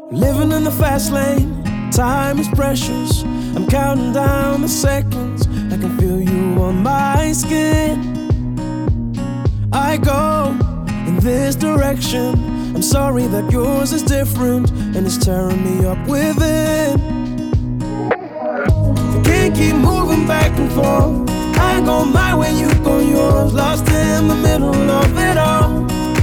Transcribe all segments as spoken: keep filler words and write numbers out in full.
Living in the fast lane, time is precious. I'm counting down the seconds, I can feel you on my skin. I go in this direction, I'm sorry that yours is different, and it's tearing me up within. I can't keep moving back and forth, I go my way, you go yours, lost in the middle of it all.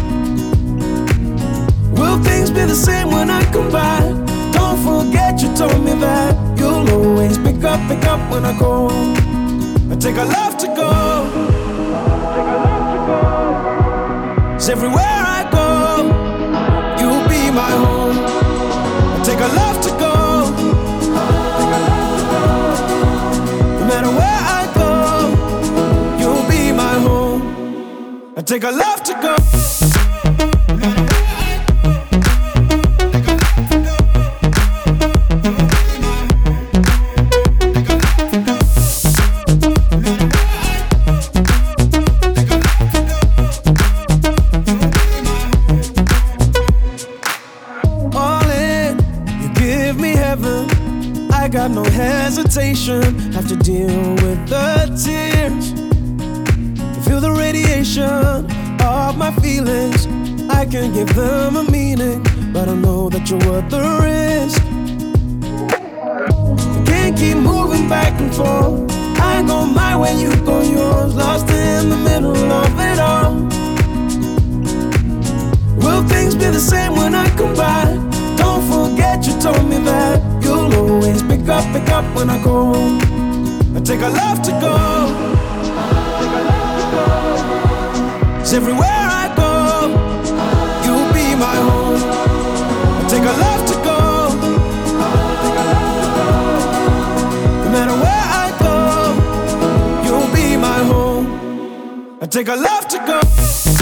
Will things be the same when I come back? Don't forget you told me that you'll always pick up, pick up when I go. I take a love to go. Cause everywhere I go, you'll be my home. I take a love to go. No matter where I go, you'll be my home. I take a love to go. I got no hesitation, have to deal with the tears. Feel the radiation of my feelings, I can give them a meaning, but I know that you're worth the risk. I can't keep moving back and forth, I go my way, you go yours, lost in the middle of it all. Will things be the same when I come back? Don't forget you told me that you'll always pick up, pick up when I go. I take a love to go. Cause everywhere I go, you'll be my home. I take a love to go. No matter where I go, you'll be my home. I take a love to go.